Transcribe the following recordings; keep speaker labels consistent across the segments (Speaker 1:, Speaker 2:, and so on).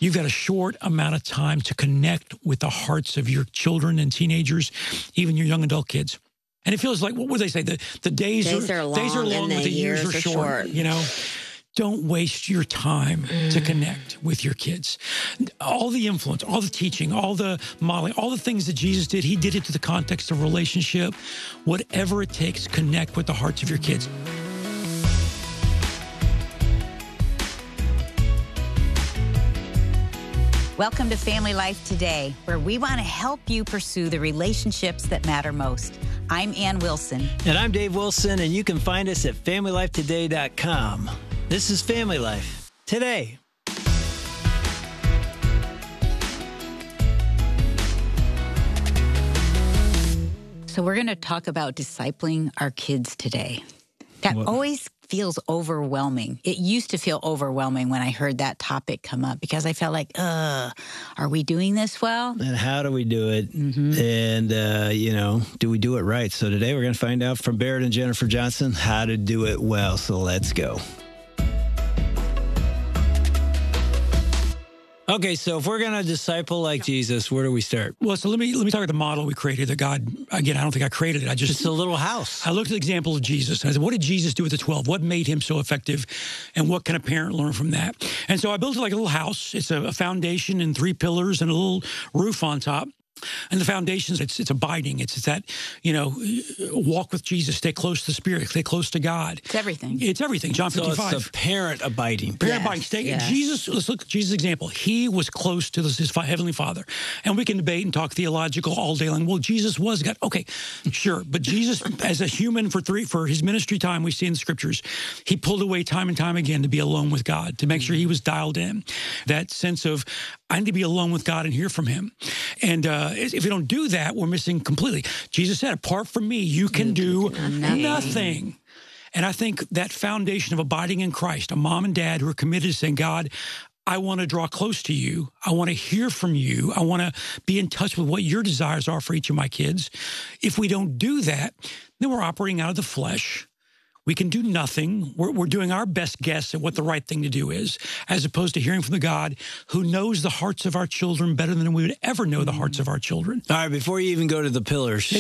Speaker 1: You've got a short amount of time to connect with the hearts of your children and teenagers, even your young adult kids. And it feels like, what would they say? The days are long but the years are short. You know, don't waste your time to connect with your kids. All the influence, all the teaching, all the modeling, all the things that Jesus did, he did it to the context of relationship. Whatever it takes, connect with the hearts of your kids.
Speaker 2: Welcome to Family Life Today, where we want to help you pursue the relationships that matter most. I'm Ann Wilson.
Speaker 3: And I'm Dave Wilson, and you can find us at FamilyLifeToday.com. This is Family Life Today.
Speaker 2: So we're going to talk about discipling our kids today. That always feels overwhelming. It used to feel overwhelming when I heard that topic come up because I felt like, are we doing this well?
Speaker 3: And how do we do it? And, do we do it right? So today we're going to find out from Barrett and Jennifer Johnson how to do it well. So let's go. Okay, so if we're going to disciple like Jesus, where do we start?
Speaker 1: Well, so let me talk about the model we created that God, again, I don't think I created it.
Speaker 3: It's a little house.
Speaker 1: I looked at the example of Jesus and I said, what did Jesus do with the 12? What made him so effective? And what can a parent learn from that? And so I built it like a little house. It's a foundation and 3 pillars and a little roof on top. And the foundations, it's abiding. It's that, walk with Jesus, stay close to the Spirit, stay close to God.
Speaker 2: It's everything.
Speaker 1: It's everything. John 55.
Speaker 3: So it's the parent abiding.
Speaker 1: Parent abiding. Jesus, let's look at Jesus' example. He was close to his Heavenly Father. And we can debate and talk theological all day long. Well, Jesus was God. Okay, sure. But Jesus, as a human for his ministry time, we see in the Scriptures, he pulled away time and time again to be alone with God, to make sure he was dialed in. That sense of, I need to be alone with God and hear from him. And if we don't do that, we're missing completely. Jesus said, apart from me, you can do nothing. And I think that foundation of abiding in Christ, a mom and dad who are committed to saying, God, I want to draw close to you. I want to hear from you. I want to be in touch with what your desires are for each of my kids. If we don't do that, then we're operating out of the flesh. We can do nothing. We're doing our best guess at what the right thing to do is, as opposed to hearing from the God who knows the hearts of our children better than we would ever know the hearts of our children.
Speaker 3: All right, before you even go to the pillars,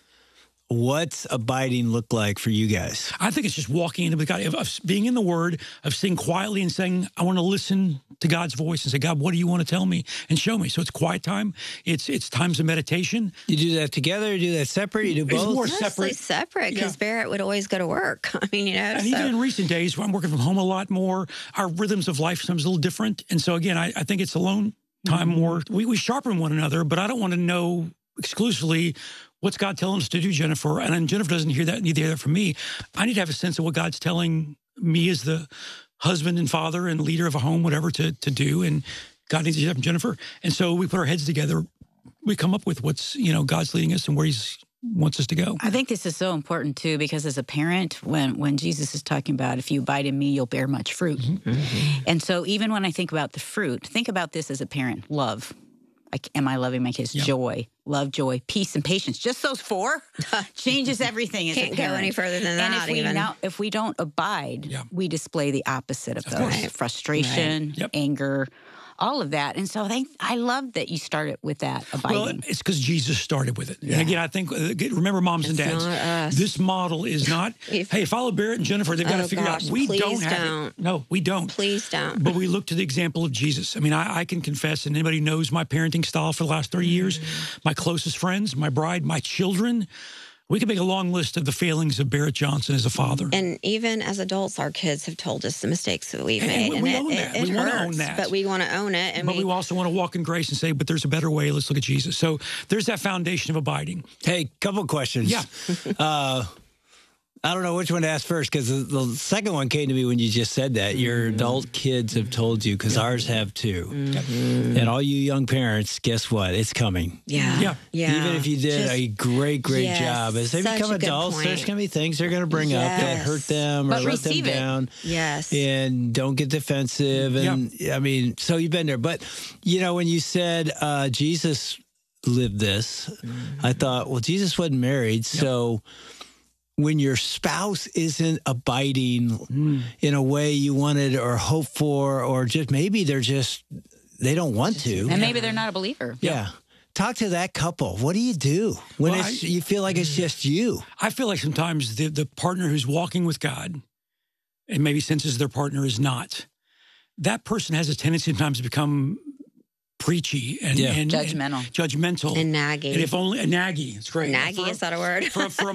Speaker 3: what's abiding look like for you guys?
Speaker 1: I think it's just walking into God, of being in the Word, of sitting quietly and saying, I want to listen to God's voice and say, God, what do you want to tell me? And show me. So it's quiet time. It's times of meditation.
Speaker 3: You do that together? You do that separate? You do both?
Speaker 1: It's more
Speaker 4: separate because Barrett would always go to work. I mean,
Speaker 1: And even in recent days, I'm working from home a lot more. Our rhythms of life sometimes a little different. And so again, I think it's alone time more. We sharpen one another, but I don't want to know exclusively what's God telling us to do, Jennifer? And then Jennifer doesn't hear that, neither hear that from me. I need to have a sense of what God's telling me as the husband and father and leader of a home, whatever, to do. And God needs to hear that from Jennifer. And so we put our heads together. We come up with what's, God's leading us and where he's wants us to go.
Speaker 2: I think this is so important, too, because as a parent, when Jesus is talking about, if you abide in me, you'll bear much fruit. And so even when I think about the fruit, think about this as a parent. Love. Am I loving my kids? Joy, love, joy, peace, and patience. Just those 4 changes everything.
Speaker 4: Can't go any further than that.
Speaker 2: And if we don't abide, we display the opposite of those. Frustration, anger, all of that. And so I love that you started with that abiding.
Speaker 1: Well, it's because Jesus started with it. And again, I think, remember moms and dads, this model is not, hey, follow Barrett and Jennifer. They've got to figure out. We don't have it. No, we don't.
Speaker 4: Please don't.
Speaker 1: But we look to the example of Jesus. I mean, I can confess, and anybody knows my parenting style for the last 30 years, my closest friends, my bride, my children, we can make a long list of the failings of Barrett Johnson as a father.
Speaker 4: And even as adults, our kids have told us the mistakes that we've made.
Speaker 1: And we own that.
Speaker 4: It
Speaker 1: we want
Speaker 4: hurts,
Speaker 1: to own that.
Speaker 4: But we want to own it.
Speaker 1: But we also want to walk in grace and say, but there's a better way. Let's look at Jesus. So there's that foundation of abiding.
Speaker 3: Hey, couple questions. I don't know which one to ask first because the second one came to me when you just said that. Your adult kids have told you, because ours have too. And all you young parents, guess what? It's coming.
Speaker 4: Yeah.
Speaker 3: Even if you did a great job. As they become adults, there's going to be things they're going to bring up that hurt them or let them down. And don't get defensive. And I mean, so you've been there. But, when you said Jesus lived this, I thought, well, Jesus wasn't married. So when your spouse isn't abiding in a way you wanted or hoped for, or just maybe they're just they don't want to.
Speaker 2: And maybe they're not a believer.
Speaker 3: Yeah. Talk to that couple. What do you do when you feel like it's just you?
Speaker 1: I feel like sometimes the partner who's walking with God and maybe senses their partner is not, that person has a tendency sometimes to become preachy and
Speaker 2: judgmental
Speaker 4: and naggy.
Speaker 1: And if only naggy, it's great.
Speaker 4: Naggy, is that a word?
Speaker 1: for a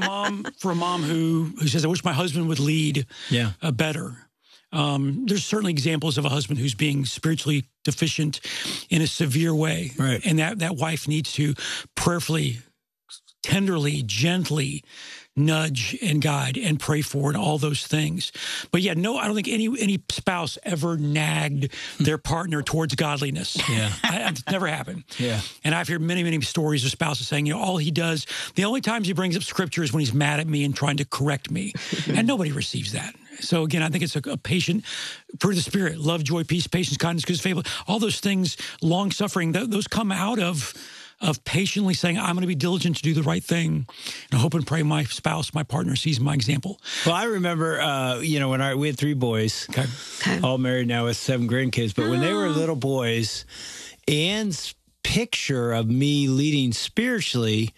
Speaker 1: mom who says, "I wish my husband would lead better." There's certainly examples of a husband who's being spiritually deficient in a severe way,
Speaker 3: right?
Speaker 1: And that wife needs to prayerfully, tenderly, gently nudge and guide and pray for and all those things. But yeah, no, I don't think any spouse ever nagged their partner towards godliness.
Speaker 3: Yeah.
Speaker 1: It's never happened.
Speaker 3: Yeah.
Speaker 1: And I've heard many, many stories of spouses saying, all he does, the only times he brings up scripture is when he's mad at me and trying to correct me. And nobody receives that. So again, I think it's a patient fruit of the Spirit, love, joy, peace, patience, kindness, goodness, faithfulness, all those things, long suffering, those come out of patiently saying, I'm going to be diligent to do the right thing. And I hope and pray my spouse, my partner, sees my example.
Speaker 3: Well, I remember, when we had 3 boys, all married now with 7 grandkids. But when they were little boys, Anne's picture of me leading spiritually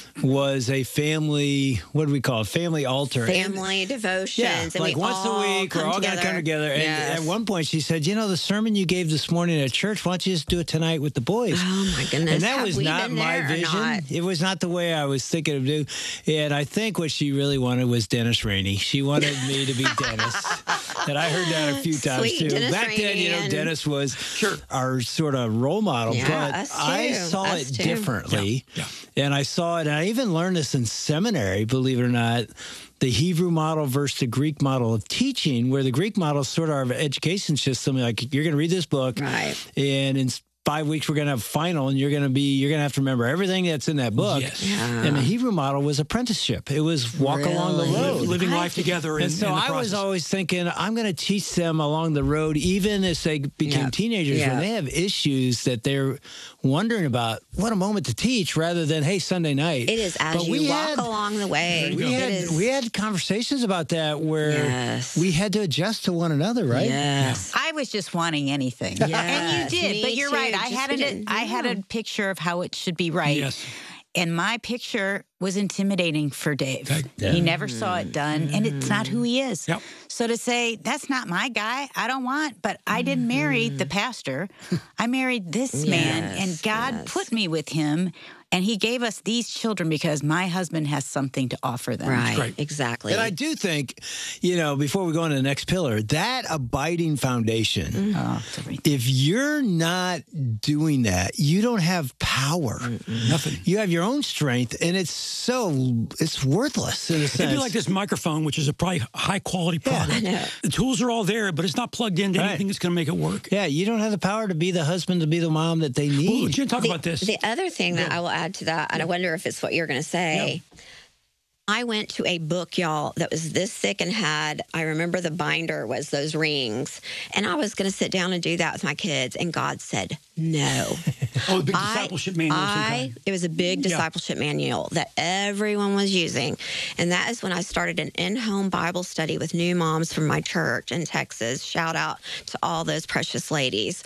Speaker 3: was a family, what do we call it? Family altar.
Speaker 4: Family devotions.
Speaker 3: Yeah,
Speaker 4: and
Speaker 3: like once a week, we're all going to come together. And at one point she said, the sermon you gave this morning at church, why don't you just do it tonight with the boys?
Speaker 4: Oh, my goodness.
Speaker 3: And that was not my vision. It was not the way I was thinking of doing. And I think what she really wanted was Dennis Rainey. She wanted me to be Dennis. And I heard that a few times, too.
Speaker 4: Dennis
Speaker 3: Back then, Dennis was our sort of role model. But I saw it differently.
Speaker 1: Yeah.
Speaker 3: And I saw it, and I even learned this in seminary, believe it or not, the Hebrew model versus the Greek model of teaching, where the Greek model is sort of our education system. Like, you're going to read this book,
Speaker 4: right,
Speaker 3: and in 5 weeks we're going to have a final, and you're going to have to remember everything that's in that book.
Speaker 1: Yes.
Speaker 4: Yeah.
Speaker 3: And the Hebrew model was apprenticeship. It was walk along the road,
Speaker 1: living life together.
Speaker 3: And so I was always thinking, I'm going to teach them along the road, even as they became teenagers, when they have issues that they're wondering about. What a moment to teach, rather than, hey, Sunday night.
Speaker 4: It is as you walk along the way.
Speaker 3: We had conversations about that where we had to adjust to one another, right?
Speaker 4: Yes.
Speaker 2: I was just wanting anything.
Speaker 4: Yes.
Speaker 2: And you did,
Speaker 4: Me
Speaker 2: but you're
Speaker 4: too.
Speaker 2: right. I had a picture of how it should be right.
Speaker 1: Yes.
Speaker 2: And my picture was intimidating for Dave. He never saw it done, and it's not who he is.
Speaker 1: Yep.
Speaker 2: So to say, that's not my guy, I don't want, but I didn't marry the pastor. I married this man, and God put me with him, and he gave us these children because my husband has something to offer them.
Speaker 4: Right, exactly.
Speaker 3: And I do think, before we go on to the next pillar, that abiding foundation, if you're not doing that, you don't have power.
Speaker 1: Nothing.
Speaker 3: You have your own strength, and it's worthless in a sense.
Speaker 1: It'd be like this microphone, which is a probably high-quality product.
Speaker 4: I know.
Speaker 1: The tools are all there, but it's not plugged into anything that's going to make it work.
Speaker 3: Yeah, you don't have the power to be the husband, to be the mom that they need.
Speaker 1: Well, Jen, talk about this.
Speaker 4: The other thing that I will add to that, and I wonder if it's what you're going to say. Yeah. I went to a book, y'all, that was this thick and I remember the binder was those rings. And I was going to sit down and do that with my kids. And God said, no.
Speaker 1: Oh, the big discipleship manual.
Speaker 4: It was a big discipleship manual that everyone was using. And that is when I started an in-home Bible study with new moms from my church in Texas. Shout out to all those precious ladies.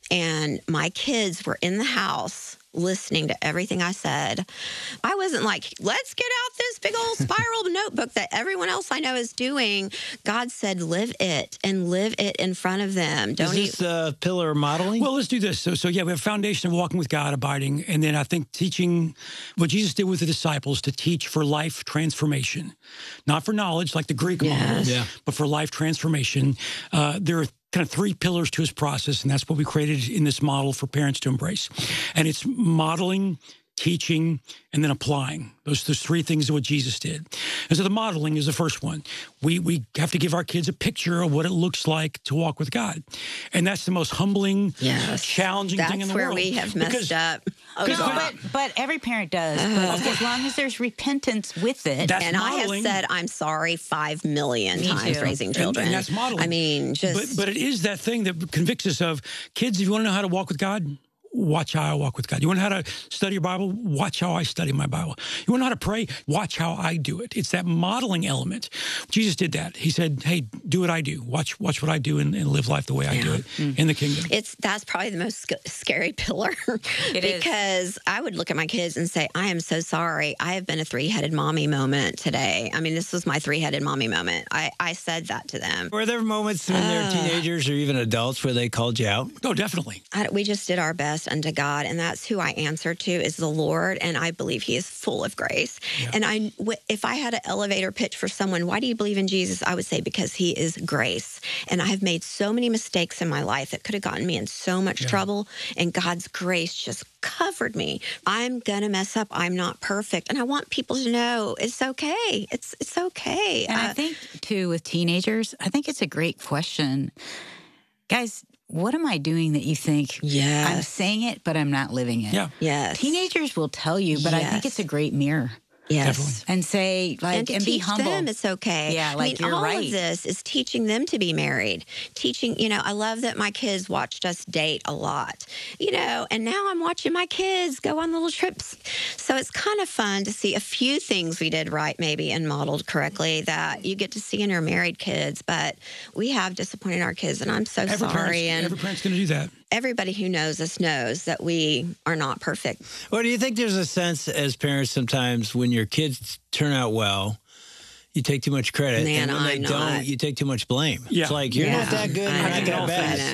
Speaker 4: And my kids were in the house listening to everything I said. I wasn't like, let's get out this big old spiral notebook that everyone else I know is doing. God said, live it and live it in front of them.
Speaker 3: Is this pillar modeling?
Speaker 1: Well, let's do this. So we have a foundation of walking with God, abiding, and then I think teaching what Jesus did with the disciples to teach for life transformation, not for knowledge like the Greek model, but for life transformation. There are kind of 3 pillars to his process, and that's what we created in this model for parents to embrace. And it's modeling, teaching, and then applying. Those 3 things are what Jesus did. And so the modeling is the first one. We have to give our kids a picture of what it looks like to walk with God. And that's the most humbling, challenging thing in the world.
Speaker 4: That's where we have messed up.
Speaker 2: But every parent does. But as long as there's repentance with it.
Speaker 1: That's
Speaker 4: and
Speaker 1: modeling.
Speaker 4: I have said, I'm sorry 5 million times raising children.
Speaker 1: And that's modeling.
Speaker 4: I mean,
Speaker 1: But it is that thing that convicts us of, kids, if you want to know how to walk with God, Watch how I walk with God. You want to know how to study your Bible? Watch how I study my Bible. You want to know how to pray? Watch how I do it. It's that modeling element. Jesus did that. He said, hey, do what I do. Watch what I do and live life the way I do it in the kingdom.
Speaker 4: That's probably the most scary pillar. Because I would look at my kids and say, I am so sorry. I have been a three-headed mommy moment today. I mean, this was my three-headed mommy moment. I said that to them.
Speaker 3: Were there moments when they're teenagers or even adults where they called you out?
Speaker 1: Oh, definitely.
Speaker 4: We just did our best unto God, and that's who I answer to is the Lord, and I believe He is full of grace. Yeah. And if I had an elevator pitch for someone, why do you believe in Jesus? I would say because He is grace. And I have made so many mistakes in my life that could have gotten me in so much trouble, and God's grace just covered me. I'm going to mess up. I'm not perfect. And I want people to know it's okay. It's okay.
Speaker 2: And I think, too, with teenagers, I think it's a great question. Guys, what am I doing that you think I'm saying it, but I'm not living it?
Speaker 1: Yeah.
Speaker 4: Yes.
Speaker 2: Teenagers will tell you, but I think it's a great mirror.
Speaker 4: Yes.
Speaker 1: Definitely.
Speaker 2: And say, like, and be humble.
Speaker 4: Them it's okay.
Speaker 2: Yeah, like, you're right.
Speaker 4: All of this is teaching them to be married. Teaching, I love that my kids watched us date a lot, and now I'm watching my kids go on little trips. So it's kind of fun to see a few things we did right, maybe, and modeled correctly that you get to see in your married kids. But we have disappointed our kids, and I'm so sorry.
Speaker 1: Every parent's going to do that.
Speaker 4: Everybody who knows us knows that we are not perfect.
Speaker 3: Well, do you think there's a sense as parents sometimes when your kids turn out well, you take too much credit, and when they don't, you take too much blame.
Speaker 1: Yeah.
Speaker 3: It's like, you're not that good, you're not that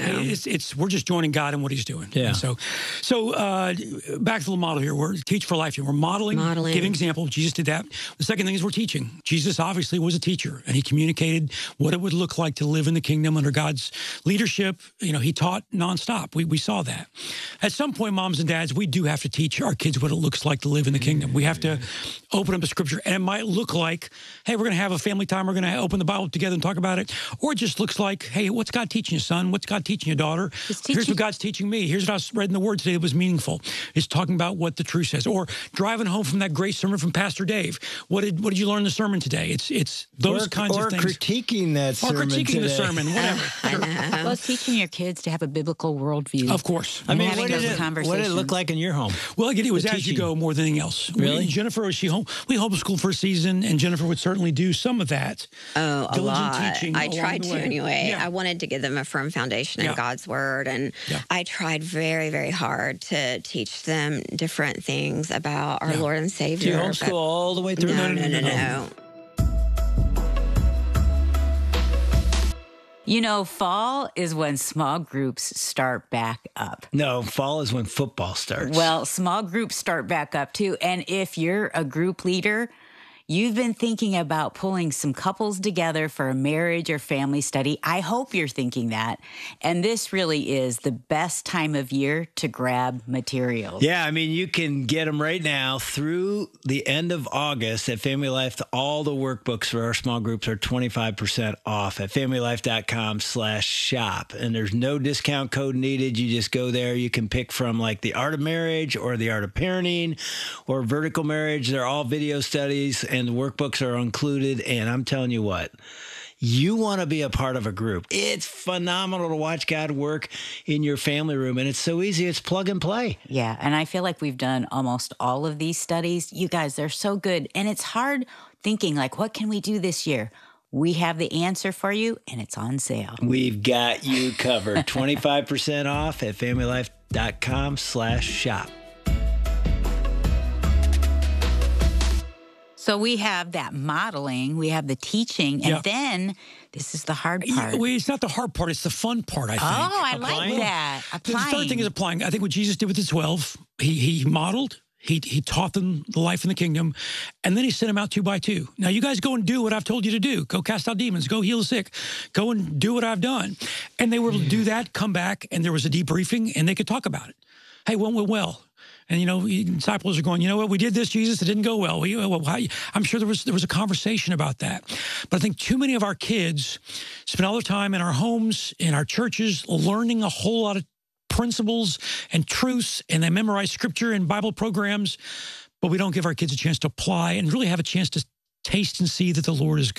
Speaker 3: bad.
Speaker 1: We're just joining God in what He's doing.
Speaker 3: Yeah.
Speaker 1: And so back to the model here. We're Teach for Life here. We're modeling, giving example. Jesus did that. The second thing is we're teaching. Jesus obviously was a teacher, and He communicated what it would look like to live in the kingdom under God's leadership. He taught nonstop. We saw that. At some point, moms and dads, we do have to teach our kids what it looks like to live in the kingdom. We have to open up a scripture, and it might look like, hey, we're going to have a family time. We're going to open the Bible together and talk about it. Or it just looks like, hey, what's God teaching you, son? What's God teaching you, daughter? Here's what God's teaching me. Here's what I read in the Word today that was meaningful. It's talking about what the truth says. Or driving home from that great sermon from Pastor Dave. What did you learn in the sermon today? It's those kinds of things.
Speaker 3: Or critiquing that sermon
Speaker 1: today. Or critiquing the sermon, whatever.
Speaker 2: Well, it's teaching your kids to have a biblical worldview.
Speaker 1: Of course.
Speaker 3: I mean, what did it look like in your home?
Speaker 1: Well, again, it was as you go more than anything else.
Speaker 3: Really?
Speaker 1: Jennifer, was she home? We homeschooled for a season, and Jennifer would certainly do some of that.
Speaker 4: Oh, a lot. I tried to anyway.
Speaker 1: Yeah.
Speaker 4: I wanted to give them a firm foundation in God's Word, and I tried very, very hard to teach them different things about our Lord and Savior.
Speaker 3: Do you homeschool all the way through?
Speaker 4: No.
Speaker 2: Fall is when small groups start back up.
Speaker 3: No, fall is when football starts.
Speaker 2: Well, small groups start back up too. And if you're a group leader, you've been thinking about pulling some couples together for a marriage or family study. I hope you're thinking that. And this really is the best time of year to grab materials.
Speaker 3: Yeah, I mean, you can get them right now through the end of August at Family Life. All the workbooks for our small groups are 25% off at familylife.com/shop. And there's no discount code needed. You just go there. You can pick from like the Art of Marriage or the Art of Parenting or Vertical Marriage. They're all video studies, and the workbooks are included. And I'm telling you what, you want to be a part of a group. It's phenomenal to watch God work in your family room. And it's so easy. It's plug and play.
Speaker 2: Yeah. And I feel like we've done almost all of these studies. You guys, they're so good. And it's hard thinking like, what can we do this year? We have the answer for you, and it's on sale.
Speaker 3: We've got you covered. 25% off at familylife.com/shop.
Speaker 2: So we have that modeling, we have the teaching, and then this is the hard part.
Speaker 1: It's not the hard part, it's the fun part, I think.
Speaker 2: Oh, I like that. Applying.
Speaker 1: The third thing is applying. I think what Jesus did with the 12, he modeled, he taught them the life in the kingdom, and then he sent them out 2 by 2. Now, you guys go and do what I've told you to do. Go cast out demons. Go heal the sick. Go and do what I've done. And they were able to do that, come back, and there was a debriefing, and they could talk about it. Hey, what went well? And, disciples are going, you know what, we did this, Jesus, it didn't go well. I'm sure there was a conversation about that. But I think too many of our kids spend all their time in our homes, in our churches, learning a whole lot of principles and truths, and they memorize scripture and Bible programs, but we don't give our kids a chance to apply and really have a chance to taste and see that the Lord is good.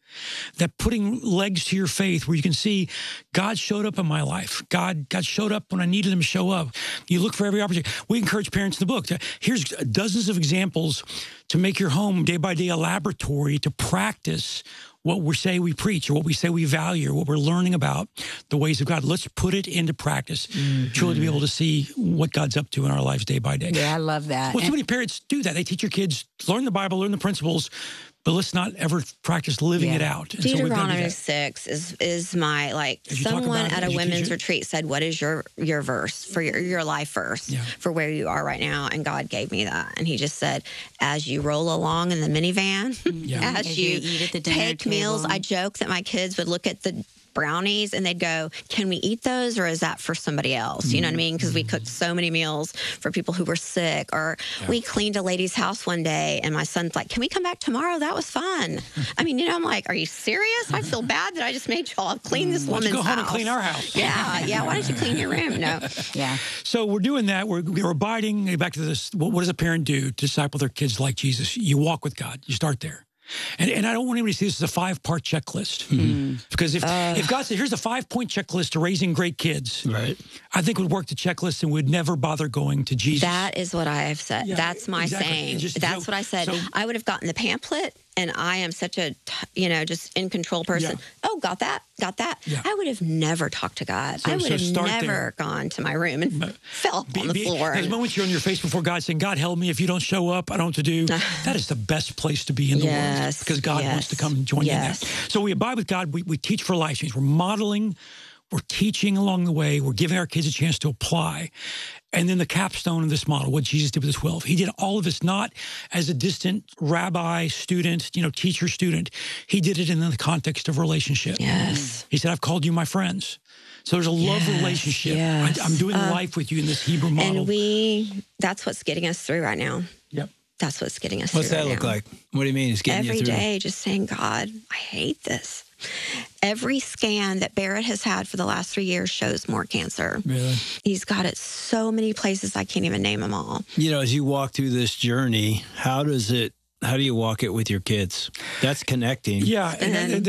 Speaker 1: that putting legs to your faith where you can see God showed up in my life. God showed up when I needed him to show up. You look for every opportunity. We encourage parents in the book. Here's dozens of examples to make your home day by day a laboratory to practice what we say we preach or what we say we value or what we're learning about the ways of God. Let's put it into practice, truly to be able to see what God's up to in our lives day by day.
Speaker 2: Yeah, I love that.
Speaker 1: Well, too many parents do that. They teach your kids, learn the Bible, learn the principles, but let's not ever practice living it out. And
Speaker 4: Deuteronomy 6 is my, like, someone at a women's retreat said, what is your verse for your life verse for where you are right now? And God gave me that. And he just said, as you roll along in the minivan, as you eat at the dinner table. Meals, I joke that my kids would look at the brownies and they'd go, can we eat those or is that for somebody else? You know what I mean? Because we cooked so many meals for people who were sick, or we cleaned a lady's house one day and my son's like, can we come back tomorrow? That was fun. I mean, I'm like, are you serious? I feel bad that I just made y'all clean this woman's house.
Speaker 1: Go home and clean our house.
Speaker 4: Yeah. Why don't you clean your room? No.
Speaker 2: Yeah.
Speaker 1: So we're doing that. We're abiding. Back to this. What does a parent do to disciple their kids like Jesus? You walk with God. You start there. And I don't want anybody to see this as a 5-part checklist. Because if God said, here's a 5-point checklist to raising great kids, I think we'd work the checklist and we'd never bother going to Jesus.
Speaker 4: That is what I have said. That's my saying. That's what I said. So, I would have gotten the pamphlet, and I am such a, just in control person. Oh, got that. Yeah. I would have never talked to God. I would have never gone to my room and fell on the floor.
Speaker 1: The moment you're on your face before God saying, God, help me. If you don't show up, I don't know what to do. That is the best place to be in the world, because God wants to come and join you in that. So we abide with God. We teach for life change. We're modeling. We're teaching along the way. We're giving our kids a chance to apply. And then the capstone of this model, what Jesus did with his 12. He did all of this not as a distant rabbi, student, teacher, student. He did it in the context of relationship.
Speaker 4: Yes.
Speaker 1: He said, I've called you my friends. So there's a love relationship. I'm doing life with you in this Hebrew model.
Speaker 4: And that's what's getting us through right now.
Speaker 1: Yep.
Speaker 4: That's what's getting us
Speaker 3: What's
Speaker 4: through
Speaker 3: that
Speaker 4: right
Speaker 3: look
Speaker 4: now.
Speaker 3: like? What do you mean it's getting you through?
Speaker 4: Every day, just saying, God, I hate this. Every scan that Barrett has had for the last 3 years shows more cancer.
Speaker 3: Really?
Speaker 4: He's got it so many places, I can't even name them all.
Speaker 3: As you walk through this journey, how do you walk it with your kids? That's connecting.
Speaker 1: Yeah.
Speaker 4: And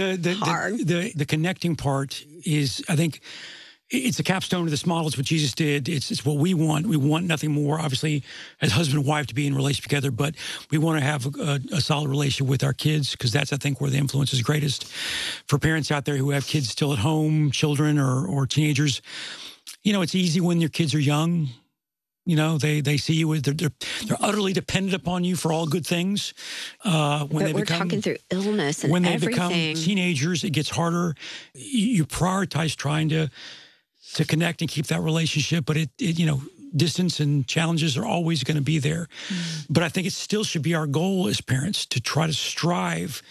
Speaker 1: the connecting part is, I think, it's a capstone of this model. It's what Jesus did. It's what we want. We want nothing more, obviously, as husband and wife to be in a relationship together, but we want to have a solid relationship with our kids, because that's, I think, where the influence is greatest. For parents out there who have kids still at home, children or teenagers, it's easy when your kids are young. They see you, they're utterly dependent upon you for all good things.
Speaker 4: We're talking through illness and
Speaker 1: when they
Speaker 4: everything.
Speaker 1: become teenagers, it gets harder. You prioritize trying to connect and keep that relationship, but it distance and challenges are always going to be there. But I think it still should be our goal as parents to try to strive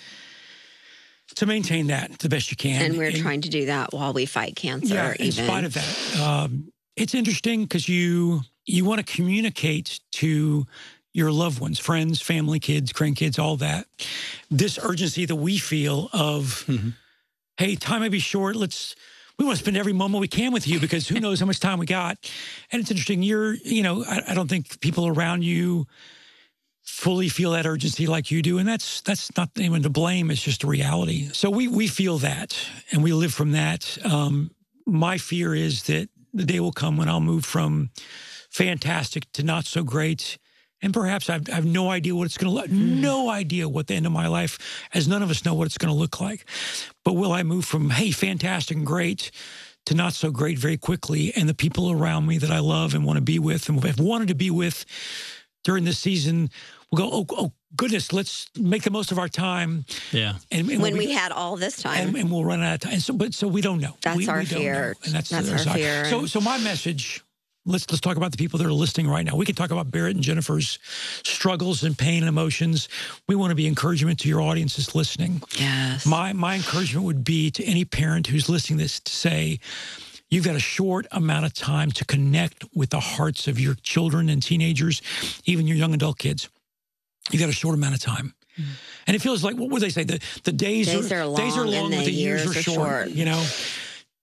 Speaker 1: to maintain that the best you can.
Speaker 4: And we're trying to do that while we fight cancer.
Speaker 1: Yeah, in spite of that. It's interesting because you want to communicate to your loved ones, friends, family, kids, grandkids, all that. This urgency that we feel of, hey, time may be short. We want to spend every moment we can with you, because who knows how much time we got. And it's interesting. I don't think people around you fully feel that urgency like you do. And that's not anyone to blame. It's just a reality. So we feel that and we live from that. My fear is that the day will come when I'll move from fantastic to not so great. And perhaps I have no idea what it's going to look like. No idea what the end of my life, as none of us know what it's going to look like. But will I move from, hey, fantastic and great, to not so great very quickly? And the people around me that I love and want to be with and have wanted to be with during this season will go, oh goodness, let's make the most of our time.
Speaker 3: Yeah.
Speaker 4: And when we had all this time.
Speaker 1: And we'll run out of time. So we don't know.
Speaker 4: That's our fear.
Speaker 1: And that's
Speaker 4: our fear.
Speaker 1: So my message... Let's talk about the people that are listening right now. We can talk about Barrett and Jennifer's struggles and pain and emotions. We want to be encouragement to your audiences listening.
Speaker 4: Yes.
Speaker 1: My encouragement would be to any parent who's listening to this to say, you've got a short amount of time to connect with the hearts of your children and teenagers, even your young adult kids. You've got a short amount of time. And it feels like, what would they say? The days are long
Speaker 4: and the
Speaker 1: but the years are short.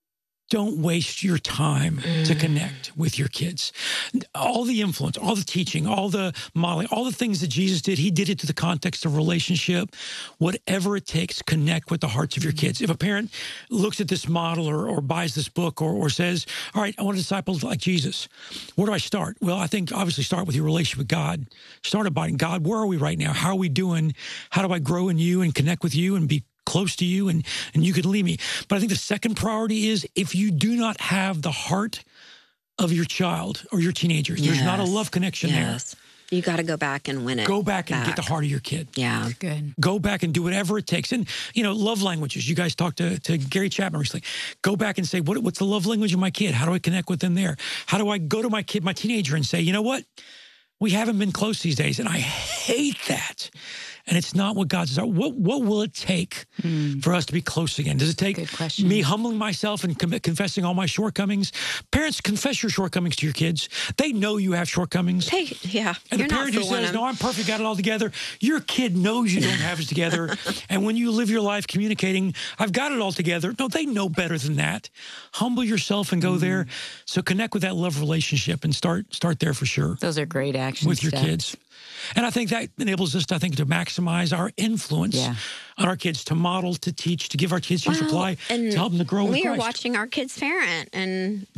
Speaker 1: don't waste your time to connect with your kids. All the influence, all the teaching, all the modeling, all the things that Jesus did, he did it to the context of relationship. Whatever it takes, connect with the hearts of your kids. If a parent looks at this model or buys this book or says, all right, I want to disciple like Jesus, where do I start? Well, I think obviously start with your relationship with God. Start abiding. God, where are we right now? How are we doing? How do I grow in you and connect with you and be close to you and you can lead me? But I think the second priority is if you do not have the heart of your child or your teenager, there's not a love connection there.
Speaker 4: You got to go back and win it.
Speaker 1: Go back and get the heart of your kid.
Speaker 4: Yeah.
Speaker 2: Good.
Speaker 1: Go back and do whatever it takes. And, love languages. You guys talked to Gary Chapman recently. Go back and say, what's the love language of my kid? How do I connect with them there? How do I go to my kid, my teenager, and say, you know what? We haven't been close these days, and I hate that. And it's not what God says. What will it take for us to be close again? Does it take me humbling myself and confessing all my shortcomings? Parents, confess your shortcomings to your kids. They know you have shortcomings.
Speaker 4: And
Speaker 1: the parent who says, no, I'm perfect, got it all together, your kid knows you don't have it together. And when you live your life communicating, I've got it all together. No, they know better than that. Humble yourself and go there. So connect with that love relationship and start there for sure.
Speaker 2: Those are great action
Speaker 1: with your
Speaker 2: steps.
Speaker 1: kids. And I think that enables us, to maximize our influence on our kids, to model, to teach, to give our kids chance to apply, to help them to grow with Christ.
Speaker 4: We are watching our kids parent, and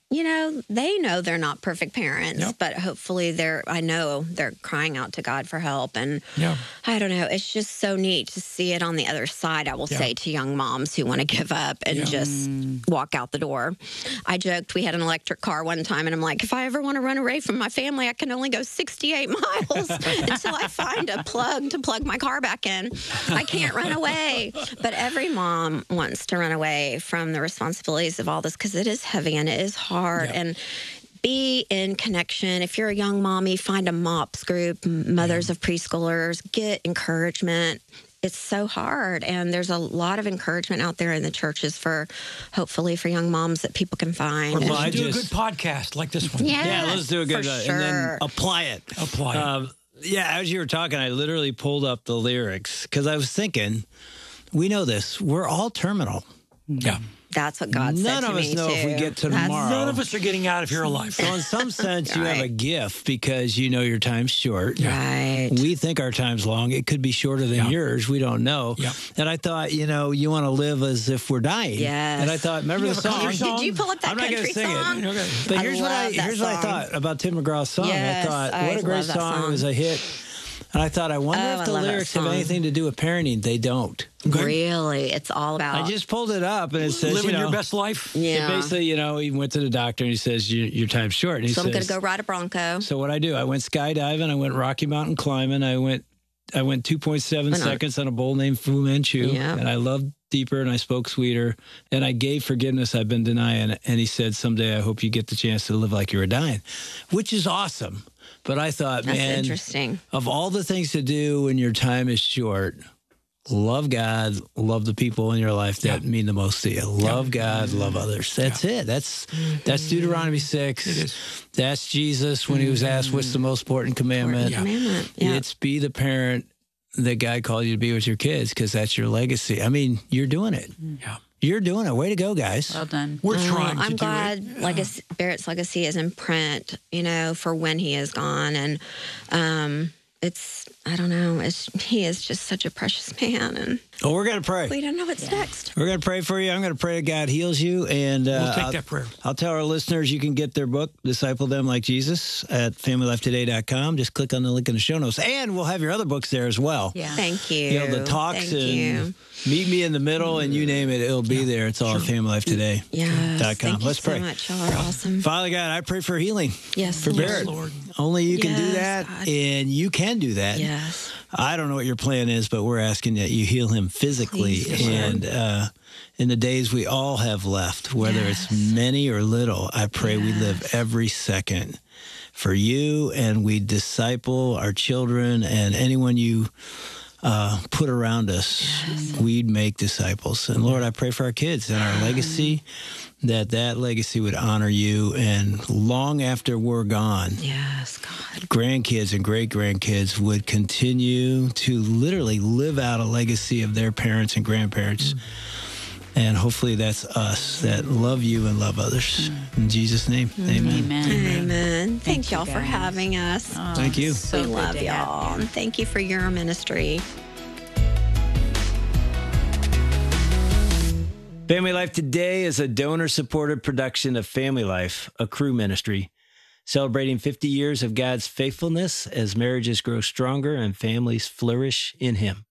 Speaker 4: they know they're not perfect parents, but hopefully I know they're crying out to God for help. And I don't know, it's just so neat to see it on the other side, I will say, to young moms who want to give up and just walk out the door. I joked, we had an electric car one time, and I'm like, if I ever want to run away from my family, I can only go 68 miles until I find a plug to plug my car back in. I can't run away. But every mom wants to run away from the responsibilities of all this, because it is heavy and it is hard. And be in connection. If you're a young mommy, find a MOPS group, mothers of preschoolers, get encouragement. It's so hard. And there's a lot of encouragement out there in the churches hopefully for young moms that people can find.
Speaker 1: Or let's do a good podcast like this one.
Speaker 3: Yeah, let's do a good one. And then apply it. As you were talking, I literally pulled up the lyrics because I was thinking, we know this. We're all terminal.
Speaker 1: Yeah.
Speaker 4: That's what God said to me,
Speaker 3: None of us know if we get to tomorrow.
Speaker 1: None of us are getting out of here alive.
Speaker 3: So in some sense, you have a gift because you know your time's short.
Speaker 4: Right.
Speaker 3: We think our time's long. It could be shorter than yours. We don't know. And I thought, you want to live as if we're dying.
Speaker 4: Yes.
Speaker 3: And I thought, remember the song?
Speaker 4: Did you pull up that country song?
Speaker 3: I'm not going to sing it. But here's what I thought about Tim McGraw's song.
Speaker 4: Yes,
Speaker 3: I thought, what a great song. It was a hit. And I thought, I wonder if the lyrics have anything to do with parenting. They don't.
Speaker 4: Really? It's all about...
Speaker 3: I just pulled it up, and it says,
Speaker 1: living your best life.
Speaker 3: Yeah. Basically, he went to the doctor, and he says, your time's short. And he
Speaker 4: says, I'm going to go ride a Bronco.
Speaker 3: So what I do, I went skydiving, I went Rocky Mountain climbing, I went 2.7 seconds on a bull named Fu Manchu, and I loved deeper, and I spoke sweeter, and I gave forgiveness I've been denying. And he said, someday I hope you get the chance to live like you were dying, which is awesome. But I thought,
Speaker 4: that's interesting.
Speaker 3: Of all the things to do when your time is short, love God, love the people in your life that mean the most to you. Love God, love others. That's it. That's Deuteronomy 6.
Speaker 1: It is.
Speaker 3: That's Jesus when he was asked, what's the most important commandment? It's be the parent that God called you to be with your kids, because that's your legacy. I mean, you're doing it.
Speaker 1: Yeah.
Speaker 3: You're doing it. Way to go, guys.
Speaker 2: Well done.
Speaker 1: We're trying to
Speaker 4: I'm glad
Speaker 1: do
Speaker 4: Barrett's legacy is in print, for when he is gone. And I don't know, he is just such a precious man. And
Speaker 3: we're going to pray.
Speaker 4: We don't know what's next.
Speaker 3: We're going to pray for you. I'm going to pray that God heals you. And
Speaker 1: we'll take that prayer.
Speaker 3: I'll tell our listeners you can get their book, Disciple Them Like Jesus, at FamilyLifeToday.com. Just click on the link in the show notes. And we'll have your other books there as well.
Speaker 4: Yeah. Thank you.
Speaker 3: The talks Meet Me in the Middle, and you name it, it'll be there. It's all at FamilyLifeToday.com.
Speaker 4: Thank
Speaker 3: Let's pray.
Speaker 4: So much. Y'all are awesome.
Speaker 3: Father God, I pray for healing.
Speaker 4: Yes,
Speaker 3: for Barrett.
Speaker 1: Lord.
Speaker 3: Only you can do that,
Speaker 4: God.
Speaker 3: and you can do that.
Speaker 4: Yes.
Speaker 3: I don't know what your plan is, but we're asking that you heal him physically.
Speaker 4: Please,
Speaker 3: and in the days we all have left, whether it's many or little, I pray we live every second for you, and we disciple our children and anyone you put around us. We'd make disciples. And Lord, I pray for our kids and our legacy, that legacy would honor you, and long after we're gone, grandkids and great-grandkids would continue to literally live out a legacy of their parents and grandparents. And hopefully that's us that love you and love others. In Jesus' name, amen.
Speaker 4: Amen. Thank y'all for having us.
Speaker 3: Oh, thank you.
Speaker 4: So we love y'all. And thank you for your ministry.
Speaker 3: Family Life Today is a donor-supported production of Family Life, a Cru ministry, celebrating 50 years of God's faithfulness as marriages grow stronger and families flourish in Him.